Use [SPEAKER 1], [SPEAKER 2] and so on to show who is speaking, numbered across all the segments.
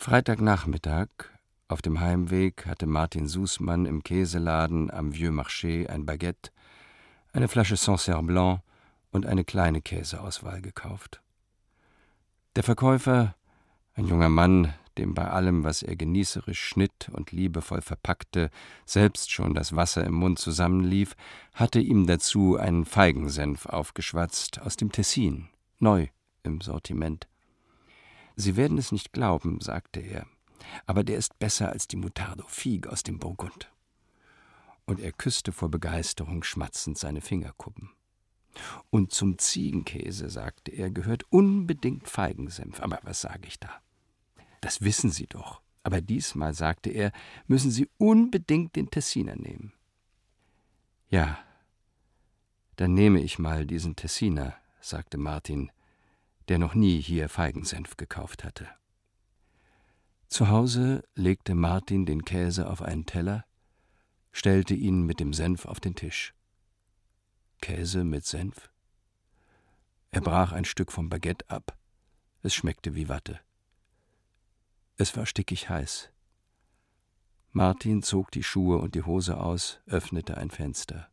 [SPEAKER 1] Freitagnachmittag, auf dem Heimweg, hatte Martin Sußmann im Käseladen am Vieux Marché ein Baguette, eine Flasche Sancerre-Blanc und eine kleine Käseauswahl gekauft. Der Verkäufer, ein junger Mann, dem bei allem, was er genießerisch schnitt und liebevoll verpackte, selbst schon das Wasser im Mund zusammenlief, hatte ihm dazu einen Feigensenf aufgeschwatzt aus dem Tessin, neu im Sortiment. »Sie werden es nicht glauben«, sagte er, »aber der ist besser als die Moutarde Figue aus dem Burgund.« Und er küsste vor Begeisterung schmatzend seine Fingerkuppen. »Und zum Ziegenkäse«, sagte er, »gehört unbedingt Feigensenf. Aber was sage ich da? Das wissen Sie doch. Aber diesmal«, sagte er, »müssen Sie unbedingt den Tessiner nehmen.« »Ja, dann nehme ich mal diesen Tessiner«, sagte Martin, der noch nie hier Feigensenf gekauft hatte. Zu Hause legte Martin den Käse auf einen Teller, stellte ihn mit dem Senf auf den Tisch. Käse mit Senf? Er brach ein Stück vom Baguette ab. Es schmeckte wie Watte. Es war stickig heiß. Martin zog die Schuhe und die Hose aus, öffnete ein Fenster.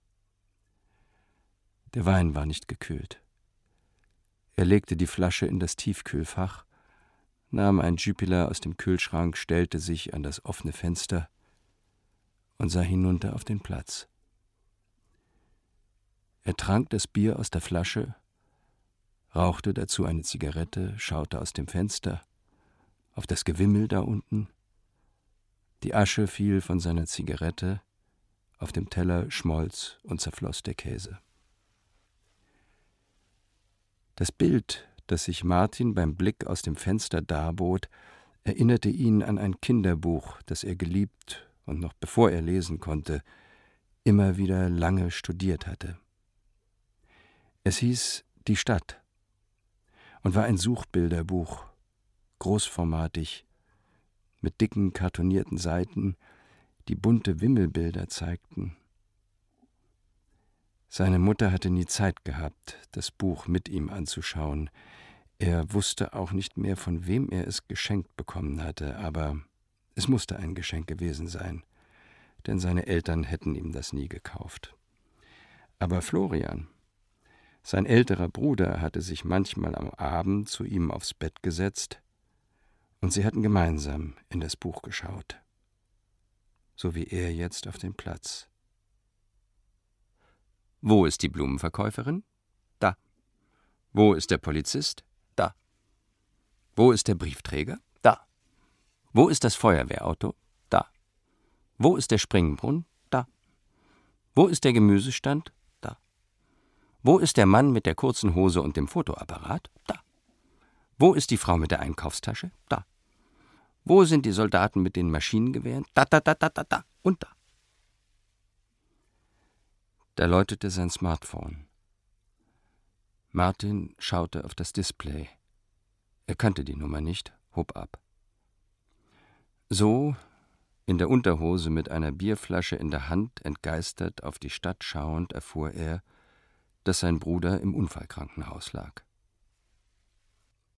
[SPEAKER 1] Der Wein war nicht gekühlt. Er legte die Flasche in das Tiefkühlfach, nahm ein Jupiler aus dem Kühlschrank, stellte sich an das offene Fenster und sah hinunter auf den Platz. Er trank das Bier aus der Flasche, rauchte dazu eine Zigarette, schaute aus dem Fenster auf das Gewimmel da unten. Die Asche fiel von seiner Zigarette, auf dem Teller schmolz und zerfloss der Käse. Das Bild, das sich Martin beim Blick aus dem Fenster darbot, erinnerte ihn an ein Kinderbuch, das er geliebt und noch bevor er lesen konnte, immer wieder lange studiert hatte. Es hieß »Die Stadt« und war ein Suchbilderbuch, großformatig, mit dicken kartonierten Seiten, die bunte Wimmelbilder zeigten. Seine Mutter hatte nie Zeit gehabt, das Buch mit ihm anzuschauen. Er wusste auch nicht mehr, von wem er es geschenkt bekommen hatte, aber es musste ein Geschenk gewesen sein, denn seine Eltern hätten ihm das nie gekauft. Aber Florian, sein älterer Bruder, hatte sich manchmal am Abend zu ihm aufs Bett gesetzt und sie hatten gemeinsam in das Buch geschaut, so wie er jetzt auf den Platz. »Wo ist die Blumenverkäuferin? Da. Wo ist der Polizist? Da. Wo ist der Briefträger? Da. Wo ist das Feuerwehrauto? Da. Wo ist der Springbrunnen? Da. Wo ist der Gemüsestand? Da. Wo ist der Mann mit der kurzen Hose und dem Fotoapparat? Da. Wo ist die Frau mit der Einkaufstasche? Da. Wo sind die Soldaten mit den Maschinengewehren? Da und da.« Da läutete sein Smartphone. Martin schaute auf das Display. Er kannte die Nummer nicht, hob ab. So, in der Unterhose mit einer Bierflasche in der Hand, entgeistert auf die Stadt schauend, erfuhr er, dass sein Bruder im Unfallkrankenhaus lag.